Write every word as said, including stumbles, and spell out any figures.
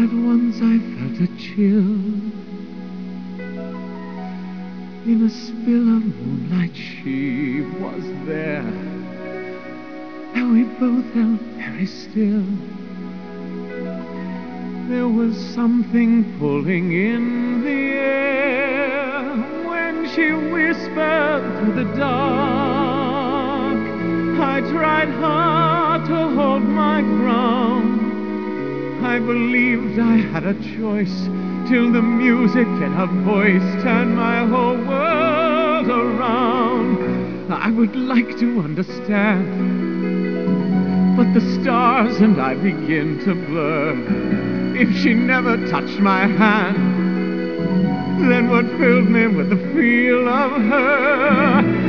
at once I felt a chill. In a spill of moonlight she was there, and we both held very still. There was something pulling in the air when she whispered through the dark. I tried hard to hold my ground. I believed I had a choice, till the music in her voice turned my whole world around. I would like to understand, but the stars and I begin to blur. If she never touched my hand, then what filled me with the feel of her?